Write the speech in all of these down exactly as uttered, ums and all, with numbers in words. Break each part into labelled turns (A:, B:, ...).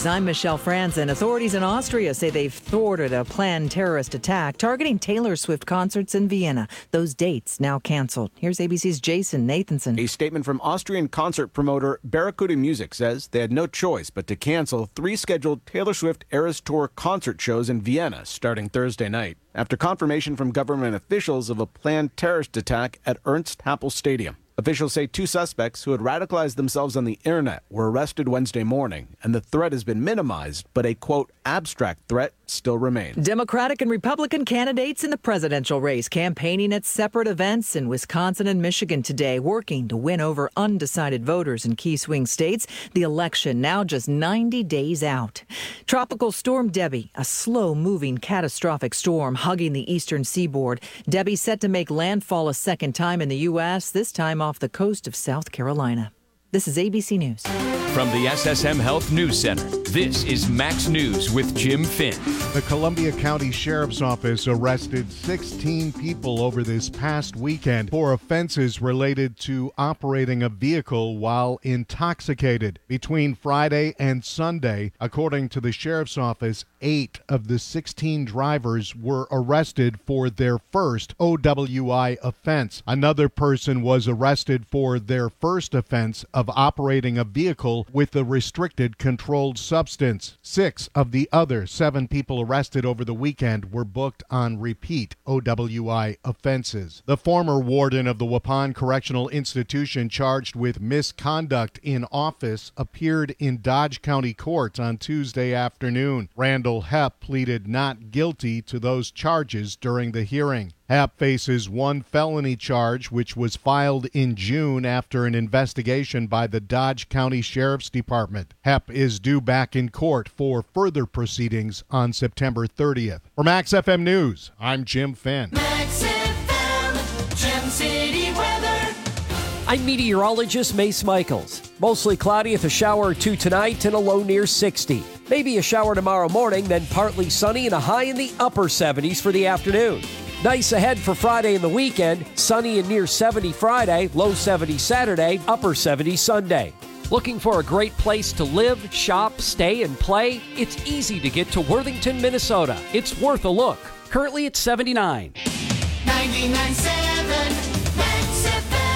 A: News. I'm Michelle Franzen. Authorities in Austria say they've thwarted a planned terrorist attack targeting Taylor Swift concerts in Vienna. Those dates now canceled. Here's A B C's Jason Nathanson.
B: A statement from Austrian concert promoter Barracuda Music says they had no choice but to cancel three scheduled Taylor Swift Eras Tour concert shows in Vienna starting Thursday night, after confirmation from government officials of a planned terrorist attack at Ernst Happel Stadium. Officials say two suspects who had radicalized themselves on the internet were arrested Wednesday morning, and the threat has been minimized, but a, quote, abstract threat still remains.
A: Democratic and Republican candidates in the presidential race campaigning at separate events in Wisconsin and Michigan today, working to win over undecided voters in key swing states. The election now just ninety days out. Tropical Storm Debbie, a slow-moving catastrophic storm hugging the eastern seaboard. Debbie set to make landfall a second time in the U S, this time off the coast of South Carolina. This is A B C News.
C: From the S S M Health News Center, this is Max News with Jim Finn.
D: The Columbia County Sheriff's Office arrested sixteen people over this past weekend for offenses related to operating a vehicle while intoxicated. Between Friday and Sunday, according to the Sheriff's Office, eight of the sixteen drivers were arrested for their first O W I offense. Another person was arrested for their first offense of operating a vehicle with a restricted controlled substance. Six of the other seven people arrested over the weekend were booked on repeat O W I offenses. The former warden of the Waupun Correctional Institution charged with misconduct in office appeared in Dodge County Court on Tuesday afternoon. Randall Hepp pleaded not guilty to those charges during the hearing. Hepp faces one felony charge, which was filed in June after an investigation by the Dodge County Sheriff's Department. Hepp is due back in court for further proceedings on September thirtieth. For Max F M News, I'm Jim Finn.
E: Max F M, Gem City weather.
F: I'm meteorologist Mace Michaels. Mostly cloudy with a shower or two tonight and a low near sixty. Maybe a shower tomorrow morning, then partly sunny and a high in the upper seventies for the afternoon. Nice ahead for Friday and the weekend. Sunny and near seventy Friday, low seventy Saturday, upper seventy Sunday. Looking for a great place to live, shop, stay, and play? It's easy to get to Worthington, Minnesota. It's worth a look. Currently at seventy-nine.
E: ninety-nine point seven Max F M.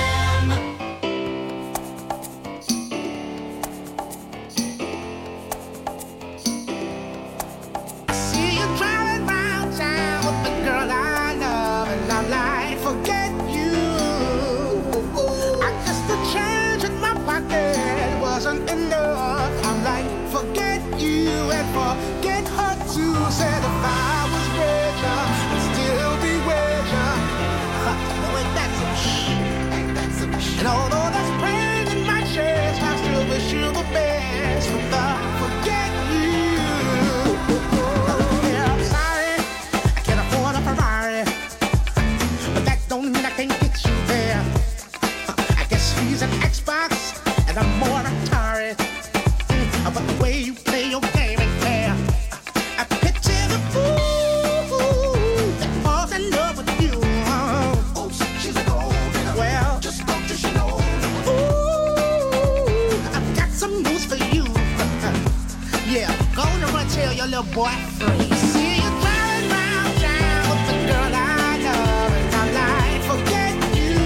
G: See you driving round town with the girl I love, and I'm like, forget you. I guess the change in my pocket wasn't enough. I'm like, forget you and forget her too. Said if I was richer, I'd still be richer. Oh, ain't that some shit? Ain't that some shit? And although there's pain in my chest, I still wish you the best. From the forget you. Yeah, I'm sorry, I can't afford a Ferrari, but that don't mean I can't get you there. I guess he's an Xbox and I'm more Atari. Mm, but the way you play your game ain't fair. I picture the fool that falls in love with you. Oh, she's a gold digger. Well, just don't you know. Ooh, I've got some news for you. Yeah, go on and run tell your little boy free. See you driving round town with the girl I love, and I'm like, forget you.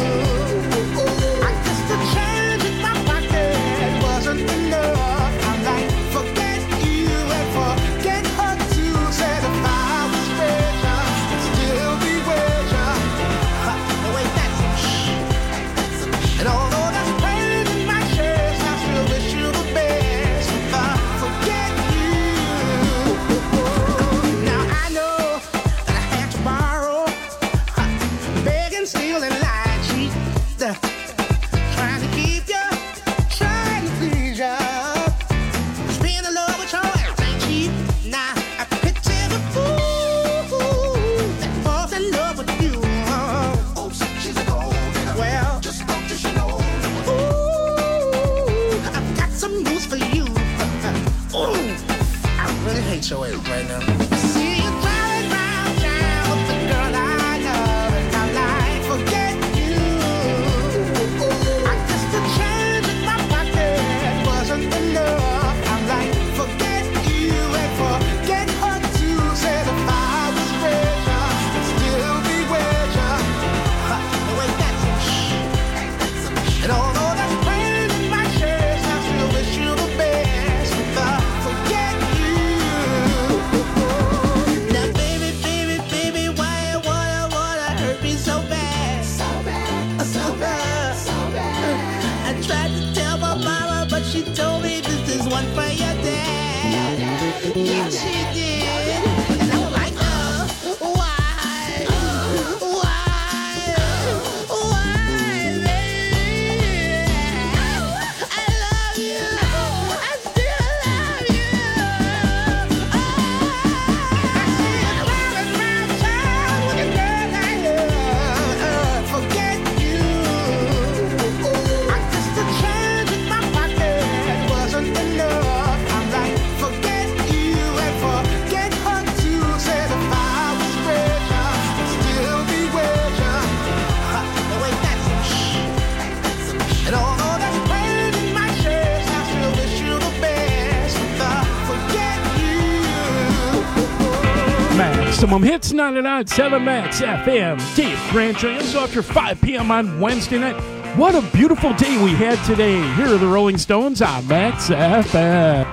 G: I guess the change in my pocket wasn't enough. I'm like, forget you and forget her too. Said if I was richer, I'd still be richer. Oh, ain't that some shit? And although there's pain in my chest, I still wish you the best. If I forget you. Now I know that I had to borrow, beg and steal and lie and cheat, trying to keep you, trying to please you. Being in love with your ass ain't cheap. Now I picture the fool that falls in love with you. Oh, she's a gold digger. Well, just don't you know. Ooh, I've got some news for you. Ooh, I really hate your ass right now. See you driving round town with the girl I love, and I'm like, forget you. I guess the change in my pocket wasn't enough. I'm like, forget Yeah, she did. And I'm like, uh, why? Why? Why, baby? I love you. I still love you. Oh, I see you climbing round town with a girl I love. Forget you. I guess the change in my pocket wasn't enough. I'm like, forget you and forget her too. Said if I was richer, I'd still be with you. Huh, wait, that's some shit. And although that's pain in my chest, I still wish you the best. The forget you.
H: Maximum Hits ninety-nine point seven Max F M. Dave Grancher. It's after five p.m. on Wednesday night. What a beautiful day we had today. Here are the Rolling Stones on Max F M.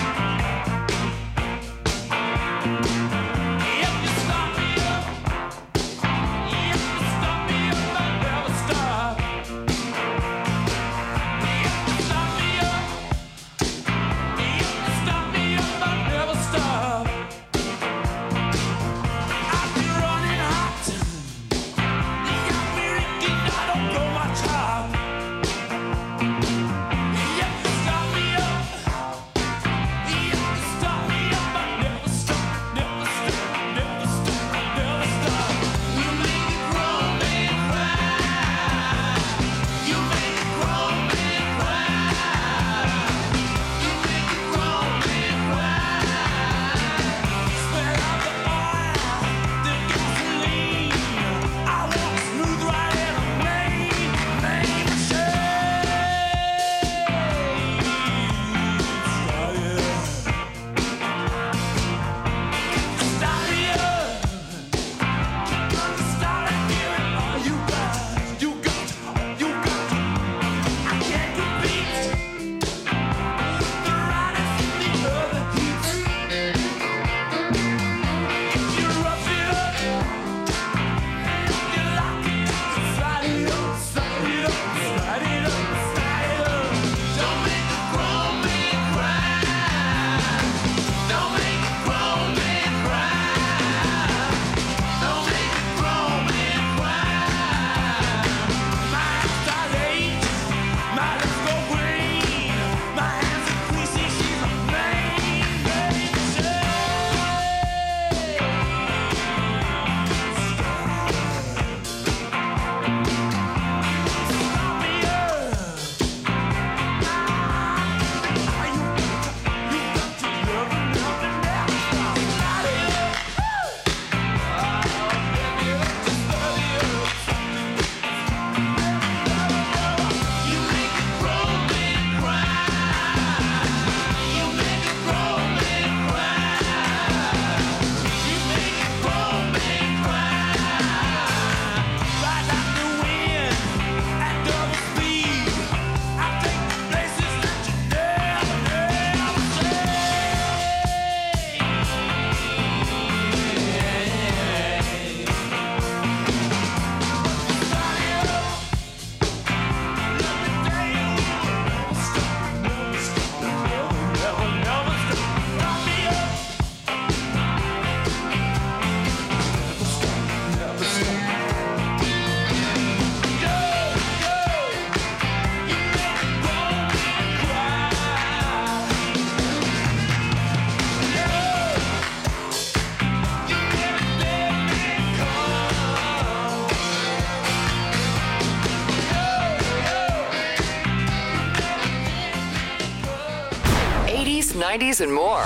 I: nineties, and more.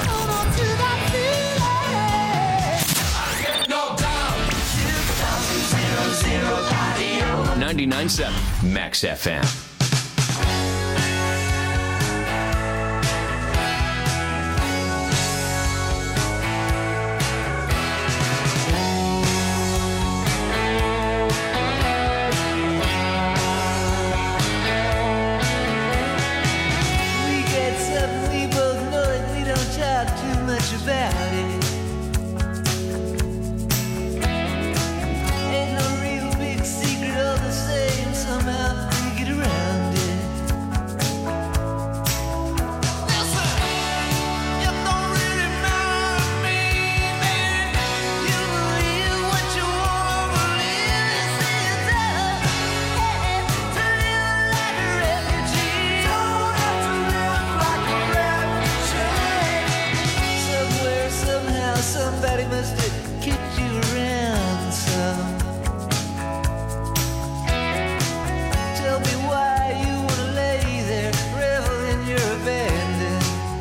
I: ninety-nine point seven Max F M.
E: About it. Ain't no real big secret, all the same. Somehow we get around.
J: Somebody must have kicked you around some. Tell me why you wanna lay there, revel in your abandon.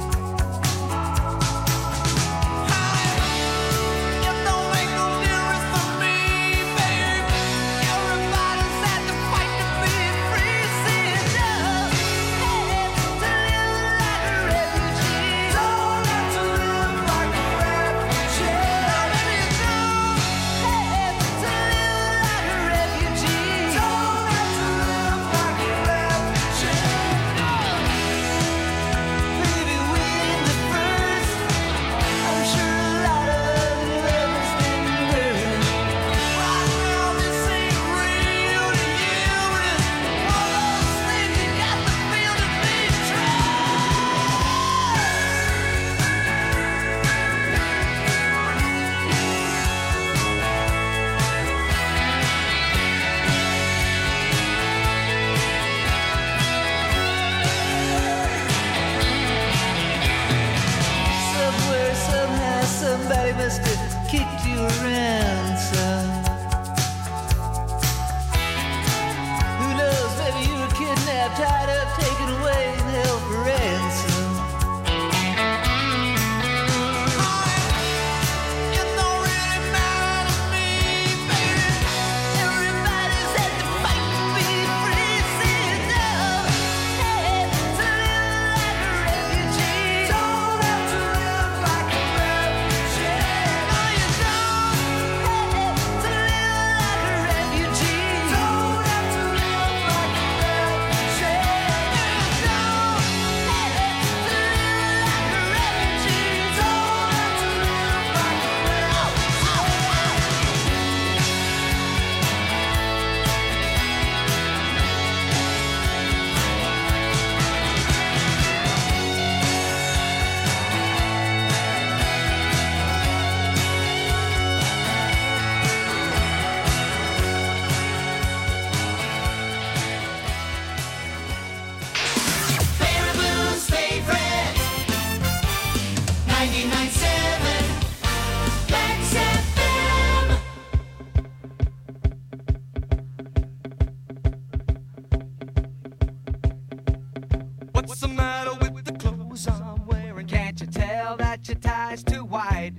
J: It don't make no difference for me, babe. Everybody's had to fight to be free. Saying no, hey, to live like a refugee. Don't have to live like a refugee. Now maybe you do, hey, to live like a refugee. Don't have to live like a refugee. Baby, within the first, I'm sure a lot of love's been burned. Right now, this ain't real to you, but it's one of those things you got to feel to be true. Somewhere, somehow, somebody must have kicked you around some. Who knows, maybe you were kidnapped, tied up, taken away, and held for ransom. It don't really matter to me, baby. Everybody's had to fight to be free. Saying no, hey, to live like a refugee. Don't have to live like a refugee. No, you don't, hey, to live like a refugee. Don't have to live like a refugee. You don't, hey, to live like a refugee. Don't have to live like a
E: Baraboo's favorite ninety-nine seven Max F M.
J: What's the matter with the clothes I'm wearing? Can't you tell that your tie's too wide?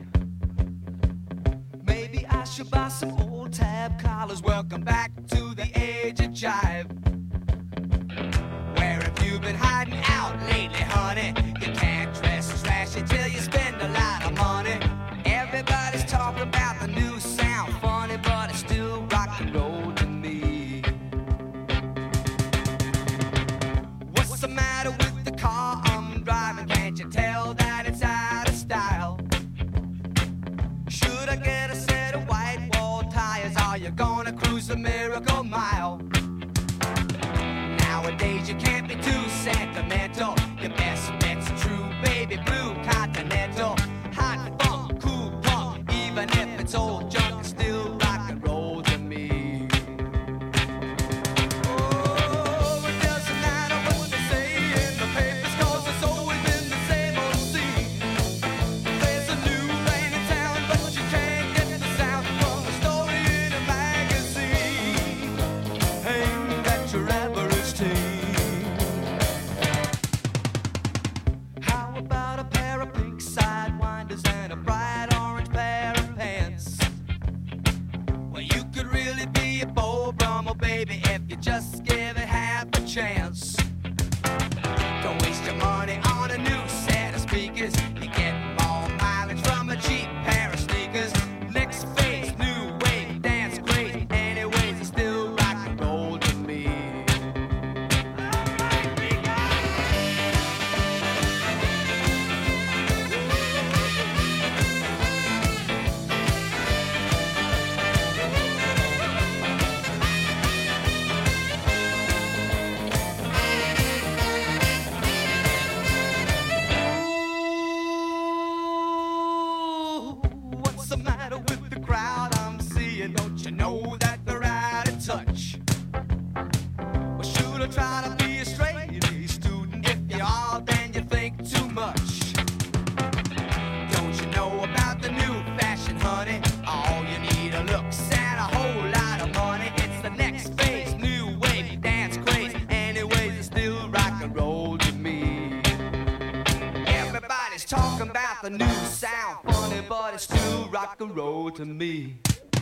J: Maybe I should buy some old tab collars. Welcome back to the age of jive. Where have you been hiding out lately, honey? You can't dress trashy till you spend a lot of money. Everybody's talking about the new sound, funny, but it's still rock and roll to me. What's the matter with the car I'm driving? Can't you tell that it's out of style? Should I get a set of white wall tires? Are you gonna cruise the Miracle Mile? Nowadays you can't be too sentimental. Your best bet's a true baby blue Continental. Hot funk, cool punk, even if it's old junk, it's still rock and roll to me. Oh, it doesn't matter what they say in the papers, 'cause it's always been the same old scene. There's a new lane in town, but you can't get the sound from a story in a magazine aimed at your average teen. How about a pair of pink sidewinders and a bright orange pair of pants? Well, you could really be a Beau Brummel, baby, if you just give it half a chance. Don't waste your money on a new set of speakers. You get more mileage from a cheap pair of sneakers. Next phase, new wave, dance great. Anyways, it's still rock and roll to me. Ooh, what's the matter with the crowd I'm seeing? Don't you know that they're out of touch? Well, should I try to be a straight A student? If you are, then you think too much. Don't you know about the new fashion
K: a new sound. Funny, but it's still rock and roll to me.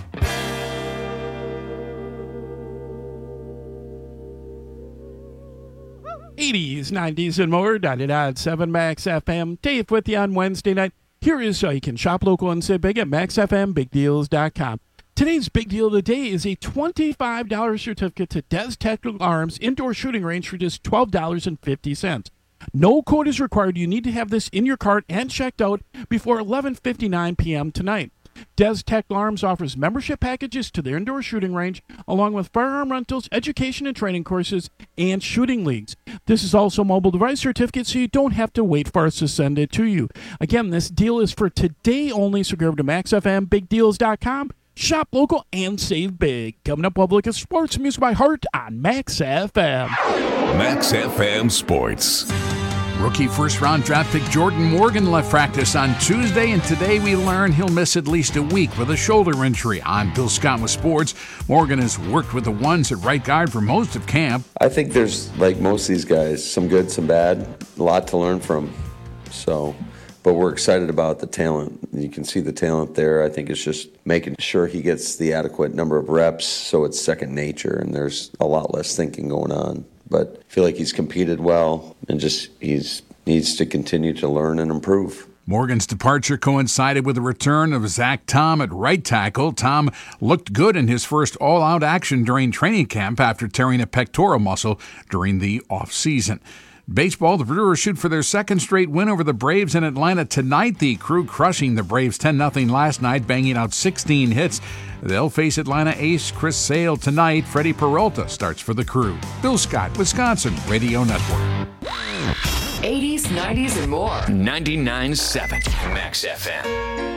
H: eighties, nineties, and more. ninety-nine point seven Max F M. Dave with you on Wednesday night. Here is how you can shop local and save big at max f m big deals dot com. Today's big deal of the day is a twenty-five dollars certificate to Des Tactical Arms Indoor Shooting Range for just twelve dollars and fifty cents. No code is required. You need to have this in your cart and checked out before eleven fifty-nine p.m. tonight. Des Tactical Arms offers membership packages to their indoor shooting range, along with firearm rentals, education and training courses, and shooting leagues. This is also a mobile device certificate, so you don't have to wait for us to send it to you. Again, this deal is for today only, so go over to max f m big deals dot com. Shop local and save big. Coming up, public is sports music by heart on Max F M.
L: Max F M Sports. Rookie first-round draft pick Jordan Morgan left practice on Tuesday, and today we learn he'll miss at least a week with a shoulder injury. I'm Bill Scott with sports. Morgan has worked with the ones at right guard for most of camp.
M: I think there's, like most of these guys, some good, some bad, a lot to learn from. So, but we're excited about the talent. You can see the talent there. I think it's just making sure he gets the adequate number of reps so it's second nature and there's a lot less thinking going on. But I feel like he's competed well and just he's needs to continue to learn and improve.
L: Morgan's departure coincided with the return of Zach Tom at right tackle. Tom looked good in his first all-out action during training camp after tearing a pectoral muscle during the offseason. Baseball, the Brewers shoot for their second straight win over the Braves in Atlanta tonight. The Crew crushing the Braves ten nothing last night, banging out sixteen hits. They'll face Atlanta ace Chris Sale tonight. Freddie Peralta starts for the Crew. Bill Scott, Wisconsin Radio Network.
I: eighties, nineties, and more. ninety-nine point seven Max F M.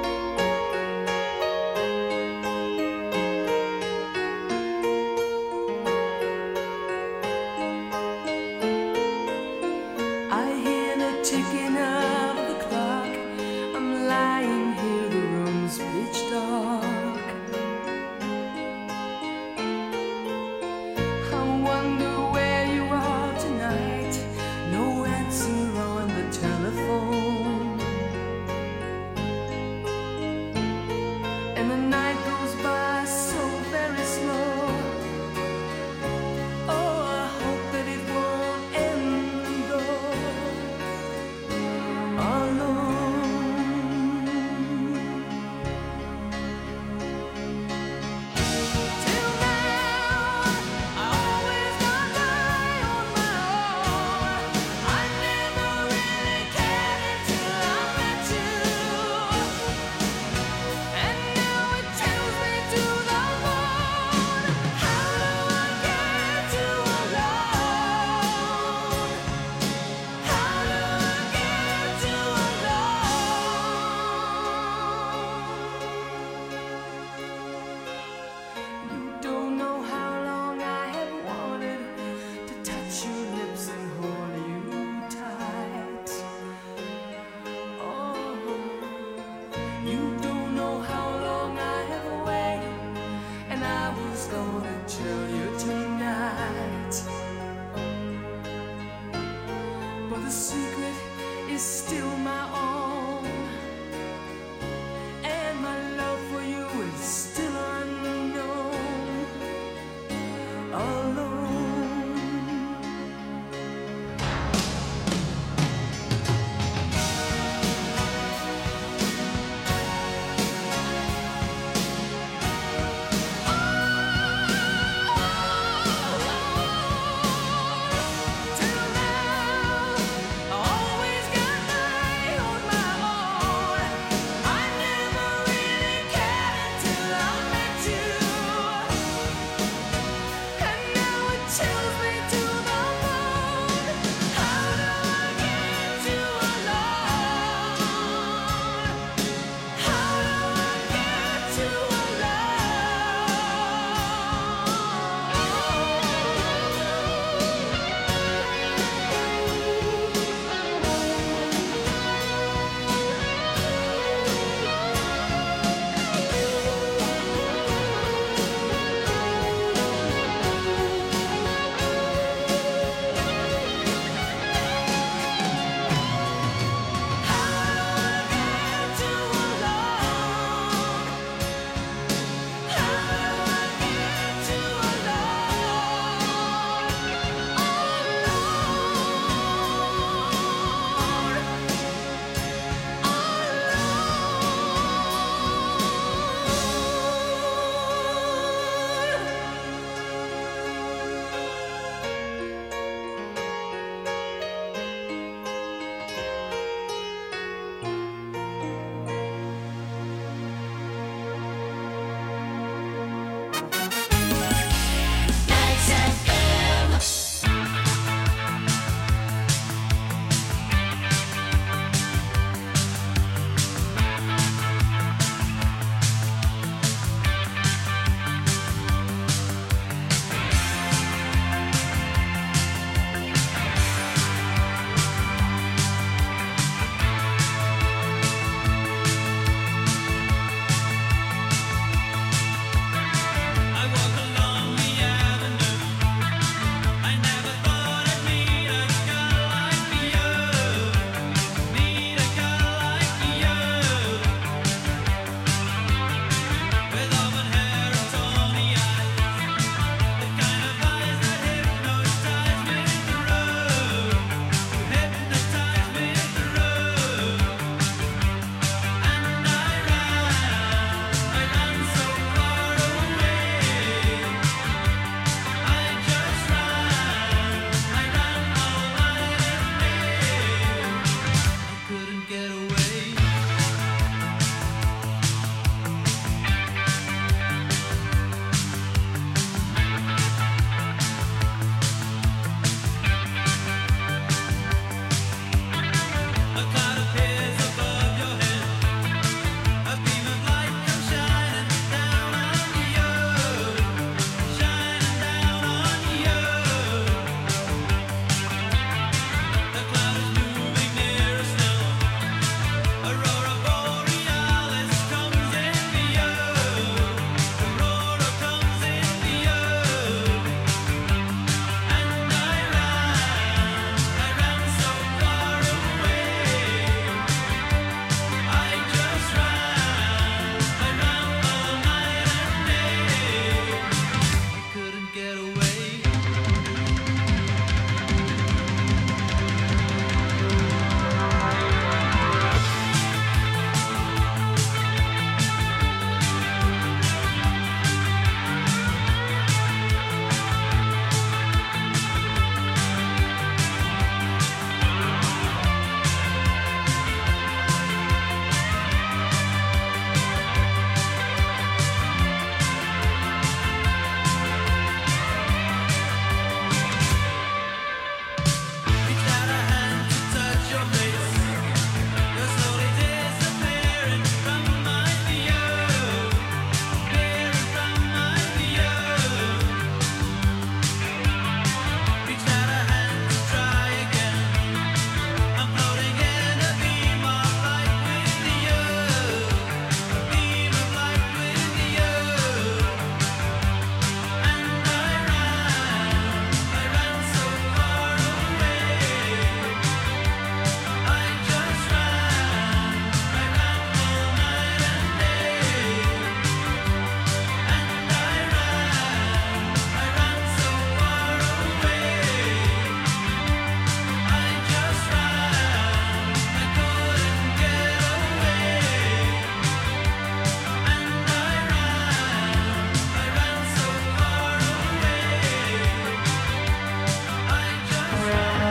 J: Ticking of the clock, I'm lying here, the room's pitch dark. I wonder where you are tonight, no answer on the telephone.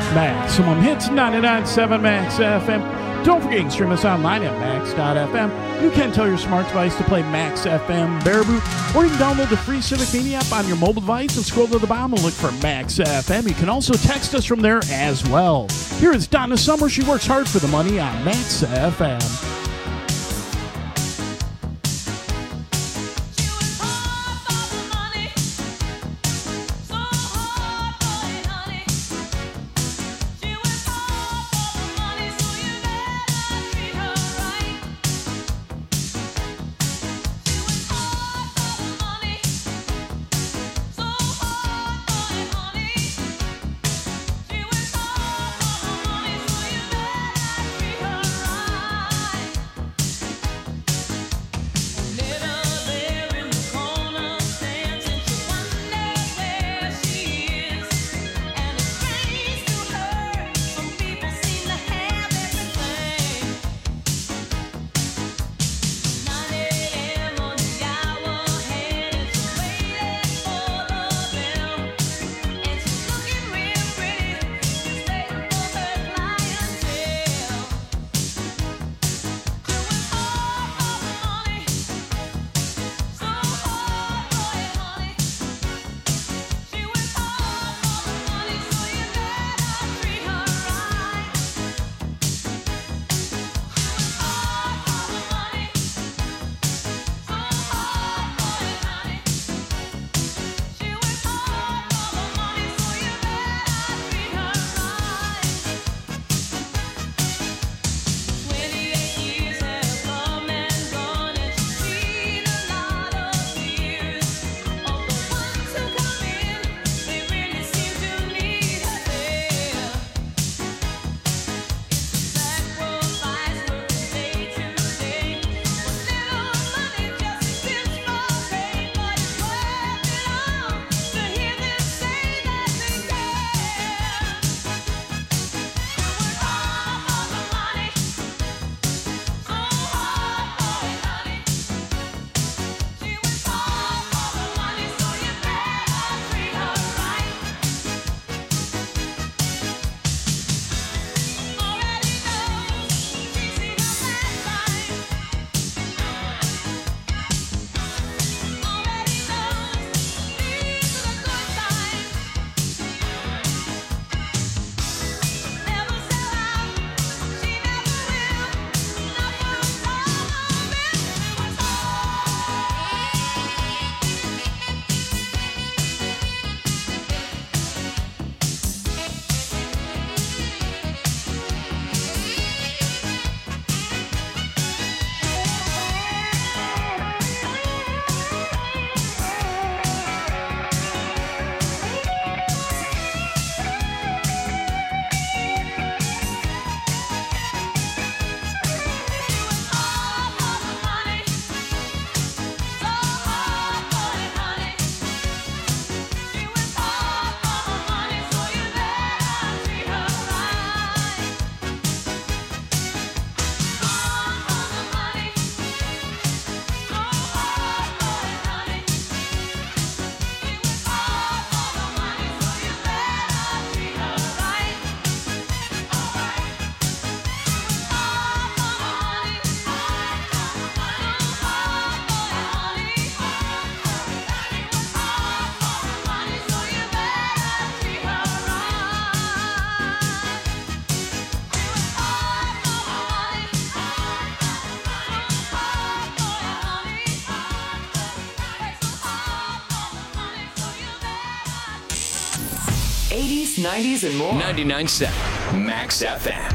H: Maximum Hits ninety-nine point seven Max F M. Don't forget, you can stream us online at max dot f m. You can tell your smart device to play Max F M Baraboo, or you can download the free Civic Mini app on your mobile device and scroll to the bottom and look for Max F M. You can also text us from there as well. Here is Donna Summer. She works hard for the money on Max F M.
I: eighties, nineties, and more. ninety-nine point seven Max F M.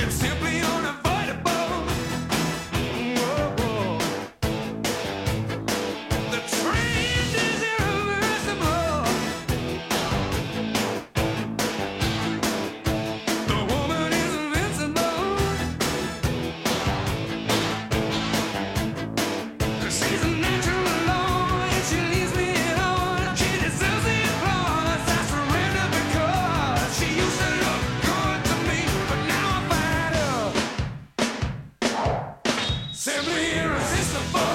J: It's simply unavoidable. Whoa, whoa. The trend is irreversible. The woman is invincible. She's a natural law, and she leaves me alone. She deserves the applause. I surrender because she used to look good to me, but now I find her simply irresistible.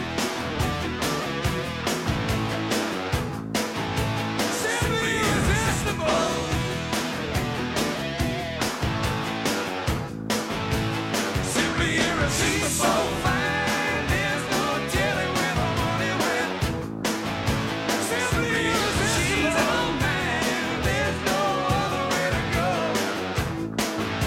J: Simply irresistible. Simply irresistible. Fine, there's no telling where the money went. Simply irresistible. She's all mine. There's no other way to go.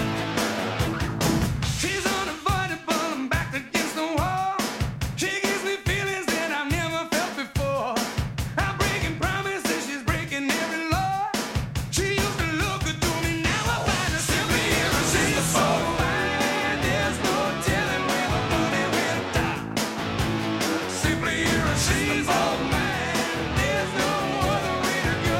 J: She's unavoidable. I'm backed against the wall. She gives me feelings that I've never felt before. I'm breaking promises. She's breaking every law. She used to look good to me. Now I find her simply irresistible. Fine, there's no telling where the money went. Simply irresistible. Man, there's no other way to go.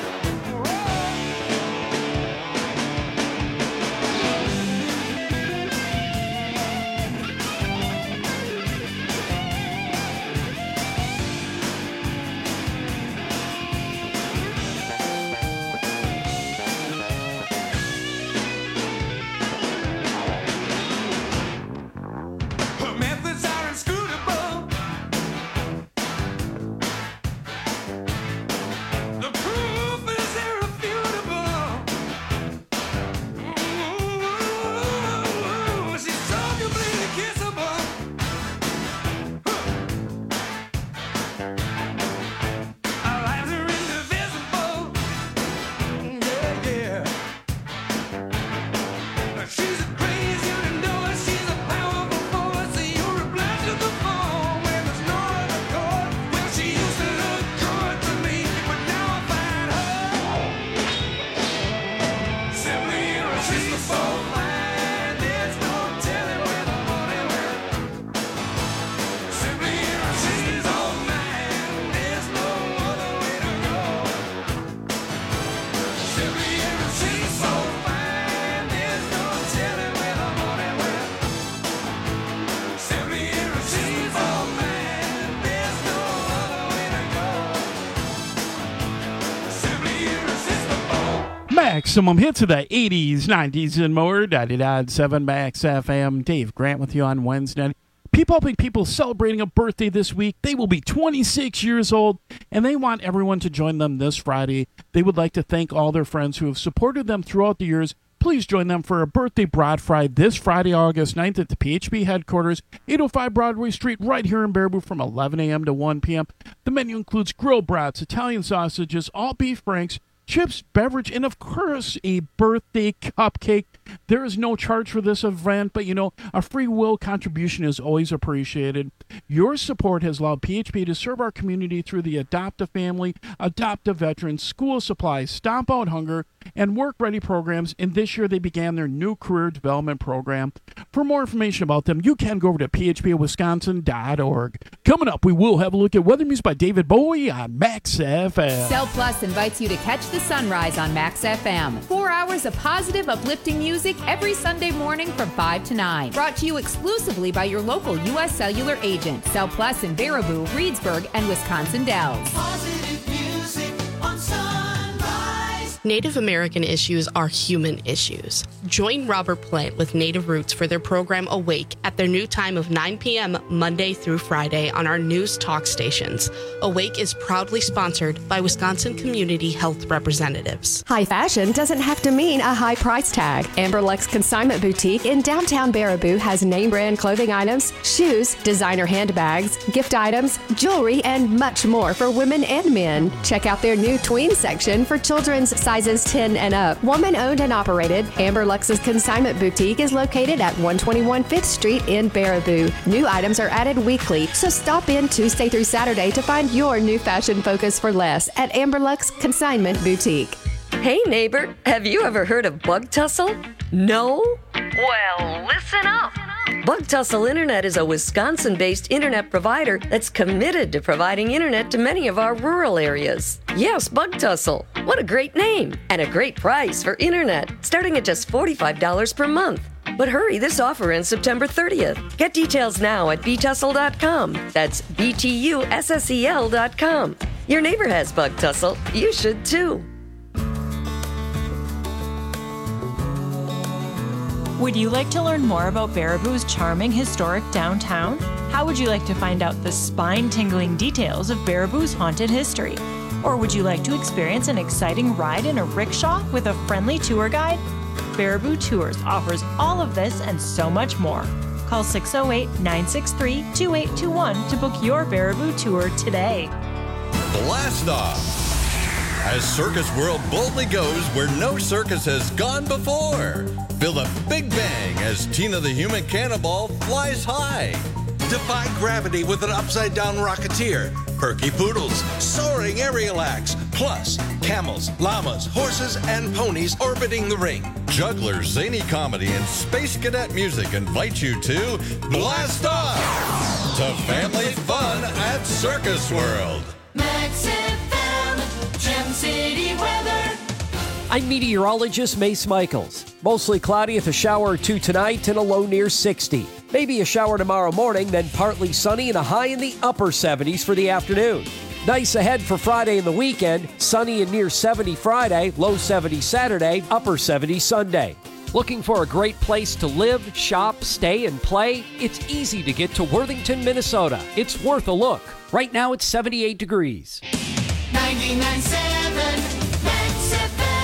J: Her methods are inscrutable. The proof is irrefutable. Ooh, she's arguably kissable. Our lives are indivisible. Yeah, yeah. She's a crazy to know her. She's a powerful force. You're obliged to the phone when there's no other chord. Well, she used to look good to me, but now I find her simply irresistible. Fine, there's no telling where the money went. Simply irresistible, man. There's no other way to go. Simply irresistible. Fine, there's no telling where the money went. Simply irresistible, man. There's no other way to go. Simply irresistible.
H: Maximum hits of the eighties, nineties, and more. ninety-nine point seven Max F M. Dave Grant with you on Wednesday. People helping people celebrating a birthday this week. They will be twenty-six years old, and they want everyone to join them this Friday. They would like to thank all their friends who have supported them throughout the years. Please join them for a birthday broad fry this Friday, August ninth at the P H P headquarters, eight oh five Broadway Street, right here in Baraboo from eleven a.m. to one p.m. The menu includes grilled brats, Italian sausages, all beef franks, chips, beverage, and of course, a birthday cupcake. There is no charge for this event, but you know, a free will contribution is always appreciated. Your support has allowed P H P to serve our community through the Adopt a Family, Adopt a Veteran, School Supplies, Stomp Out Hunger, and Work Ready programs, and this year they began their new career development program. For more information about them, you can go over to p h p wisconsin dot org. Coming up, we will have a look at weather music by David Bowie on Max F M.
N: Cell Plus invites you to catch the sunrise on Max F M. Four hours of positive, uplifting music every Sunday morning from five to nine. Brought to you exclusively by your local U S Cellular agent. Cell Plus in Baraboo, Reedsburg, and Wisconsin Dells.
E: Positive music on Sunrise.
O: Native American issues are human issues. Join Robert Plant with Native Roots for their program Awake at their new time of nine p.m. Monday through Friday on our news talk stations. Awake is proudly sponsored by Wisconsin Community Health Representatives.
P: High fashion doesn't have to mean a high price tag. Amberlux Consignment Boutique in downtown Baraboo has name brand clothing items, shoes, designer handbags, gift items, jewelry, and much more for women and men. Check out their new tween section for children's sizes ten and up. Woman owned and operated, Amberlux's Consignment Boutique is located at one twenty-one Fifth Street in Baraboo. New items are added weekly, so stop in Tuesday through Saturday to find your new fashion focus for less at Amberlux Consignment Boutique.
Q: Hey neighbor, have you ever heard of bug tussle? No? Well, listen up. Bug Tussle Internet is a Wisconsin-based internet provider that's committed to providing internet to many of our rural areas. Yes, Bug Tussle. What a great name and a great price for internet, starting at just forty-five dollars per month. But hurry, this offer ends September thirtieth. Get details now at b tussle dot com. That's B T U S S E L dot com. Your neighbor has Bug Tussle. You should too.
R: Would you like to learn more about Baraboo's charming historic downtown? How would you like to find out the spine-tingling details of Baraboo's haunted history? Or would you like to experience an exciting ride in a rickshaw with a friendly tour guide? Baraboo Tours offers all of this and so much more. Call six oh eight, nine six three, two eight two one to book your Baraboo tour today.
S: Blast off! As Circus World boldly goes where no circus has gone before. Feel the big bang as Tina the Human Cannonball flies high.
T: Defy gravity with an upside-down rocketeer. Perky poodles, soaring aerial acts, plus camels, llamas, horses, and ponies orbiting the ring.
S: Juggler, zany comedy, and space cadet music invite you to Blast Off! To family fun at Circus World.
E: Max F M, Gem City weather.
F: I'm meteorologist Mace Michaels. Mostly cloudy with a shower or two tonight and a low near sixty. Maybe a shower tomorrow morning, then partly sunny and a high in the upper seventies for the afternoon. Nice ahead for Friday and the weekend. Sunny and near seventy Friday, low seventy Saturday, upper seventy Sunday. Looking for a great place to live, shop, stay, and play? It's easy to get to Worthington, Minnesota. It's worth a look. Right now it's seventy-eight degrees.
E: ninety-nine point seven Max F M.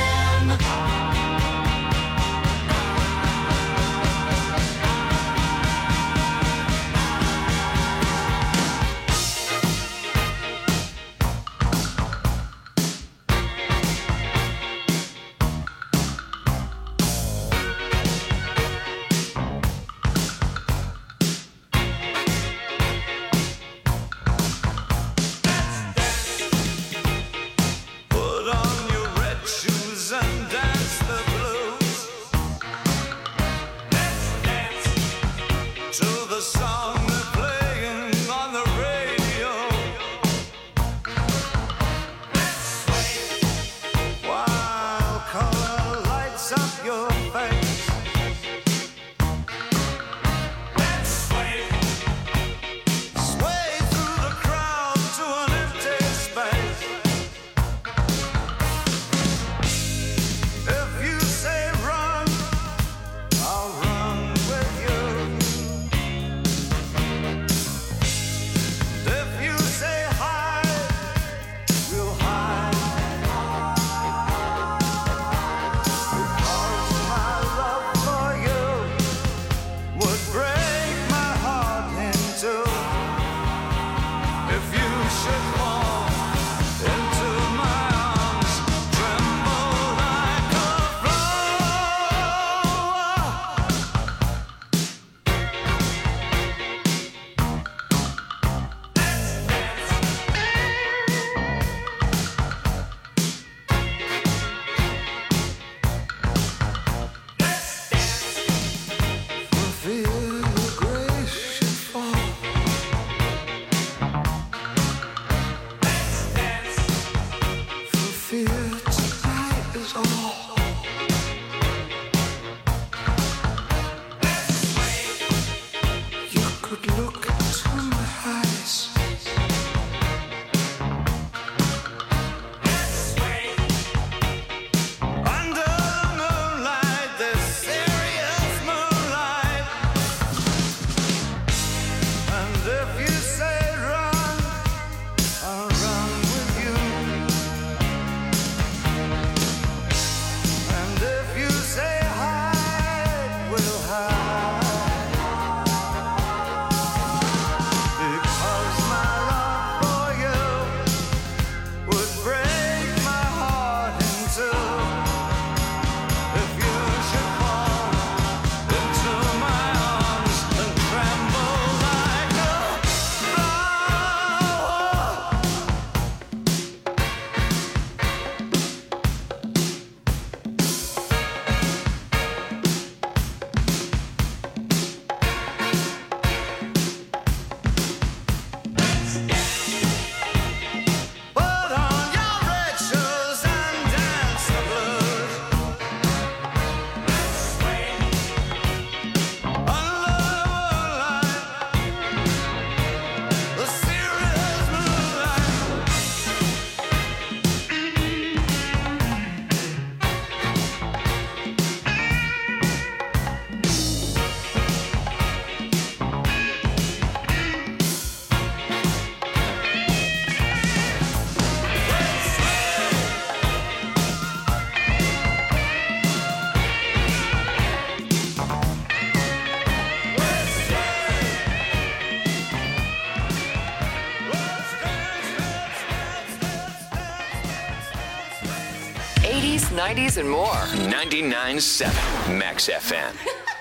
I: nineties, and more. ninety-nine point seven Max F M.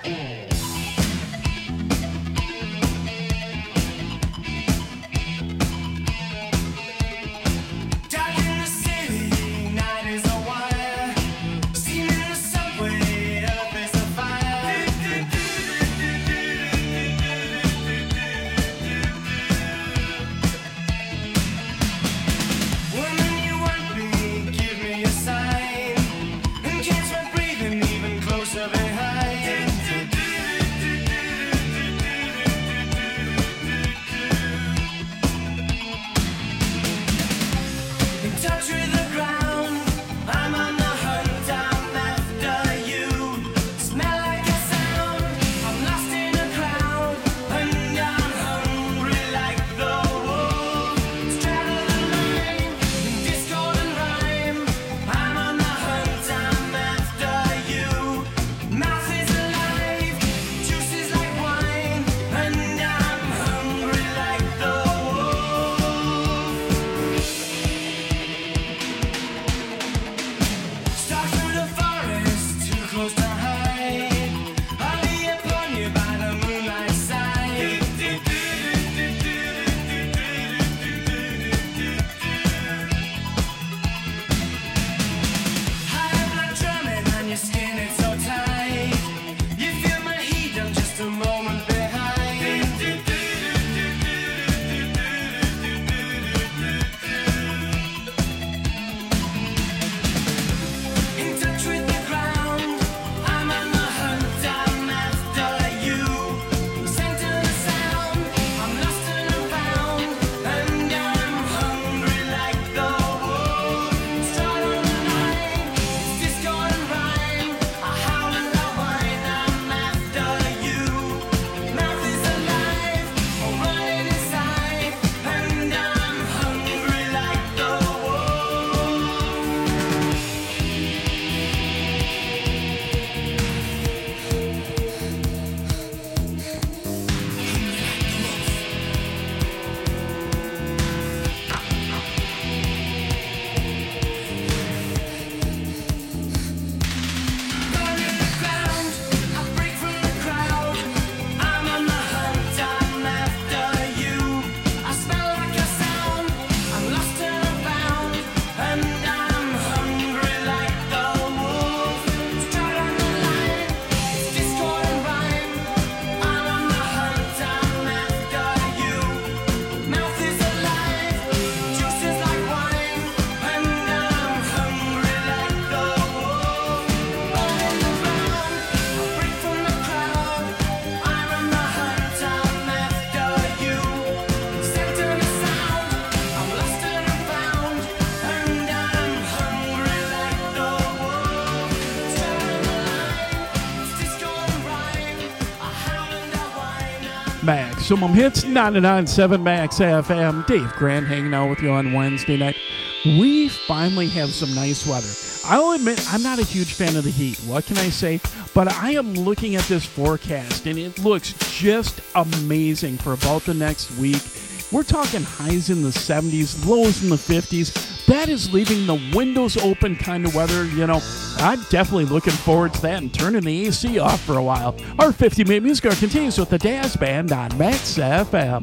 H: Maximum Hits, ninety-nine point seven Max F M. Dave Grant hanging out with you on Wednesday night. We finally have some nice weather. I'll admit, I'm not a huge fan of the heat. What can I say? But I am looking at this forecast, and it looks just amazing for about the next week. We're talking highs in the seventies, lows in the fifties. That is leaving the windows open kind of weather. You know, I'm definitely looking forward to that and turning the A C off for a while. Our fifty-minute music hour continues with the Daz Band on Max F M.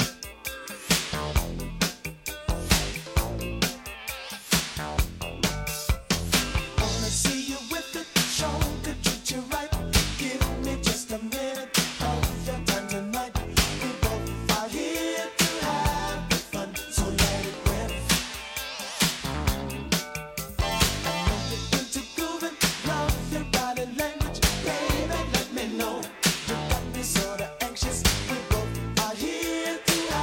J: Sorta anxious, we both are here to have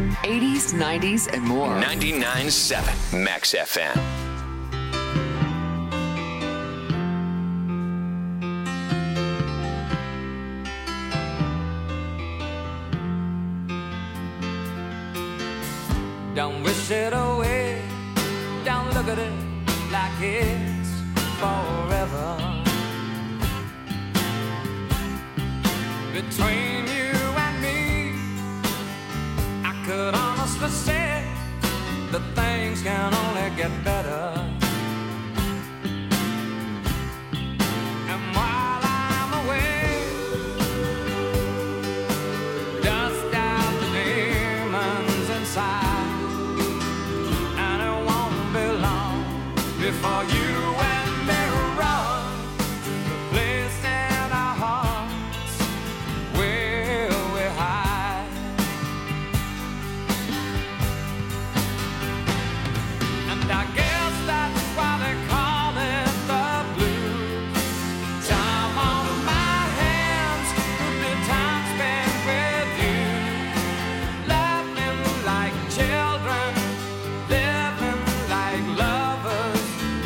I: eighties, nineties, and more. ninety-nine point seven Max F M.
K: Don't wish it away. Don't look at it like it's forever. Between you and me, I could honestly say that things can only get better. And while I'm away, dust out the demons inside. Before you and me run to the place in our hearts where we hide. And I guess that's why they call it the blues. Time on my hands could be time spent with you, laughing like children, living like lovers.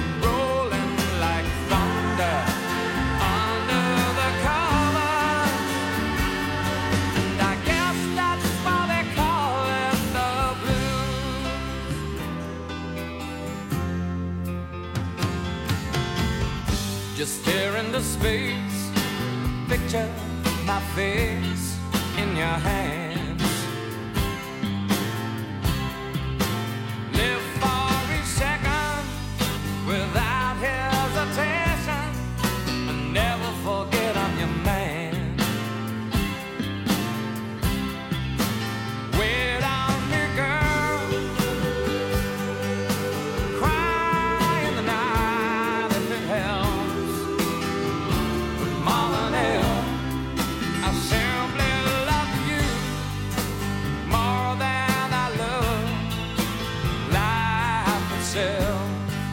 K: Just stare into space, picture my face in your hands. Live for each second without hesitation, and never forget I'm your man. Wait on me, girl, cry in the night if it helps. I simply love you more than I love life itself.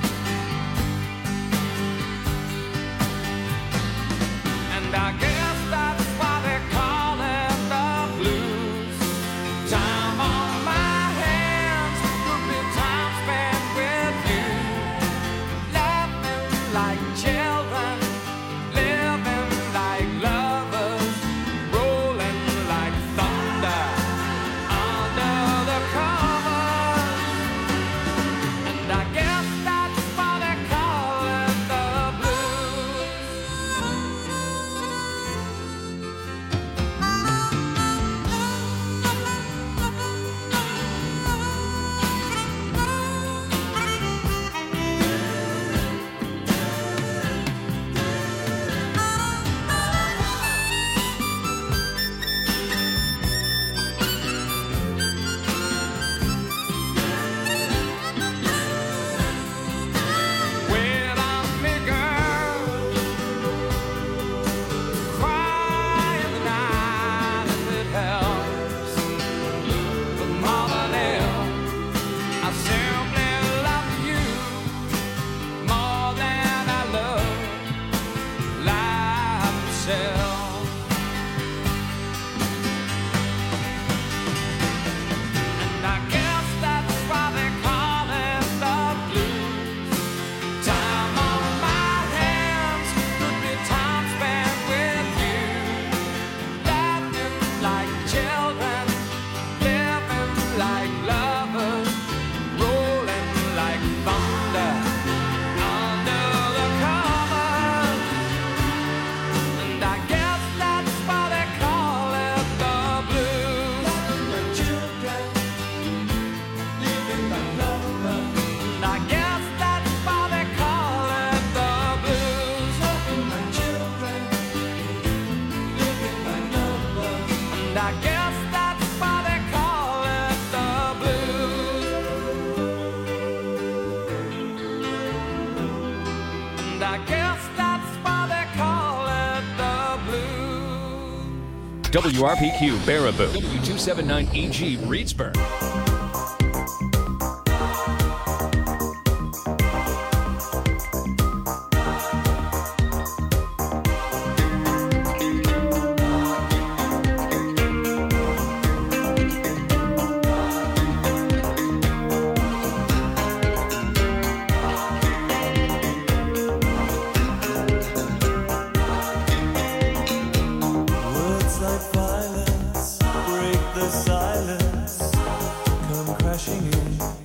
K: And I guess that's why they call it the blues. Time on my hands could be time spent with you, laughing like children, living like lovers, rolling like thunder under the covers. And I guess that's why they call it the blues. Wait on me, girl, cry in the night if it helps. But more than ever, I simply love you more than I love life itself. And I guess that's why they call it the blues. Time on my hands could be time spent with you, laughing like children, living like lovers, rolling like thunder under the covers. And I guess that's why they call it the blues. Children, living like lovers. And I guess that's why they call it the blues. My children, living like lovers. And I guess that's why they call it the blues. And I guess that's why they call it the blues.
C: W R P Q Baraboo, W two seventy-nine E G Reedsburg.
K: crashing in.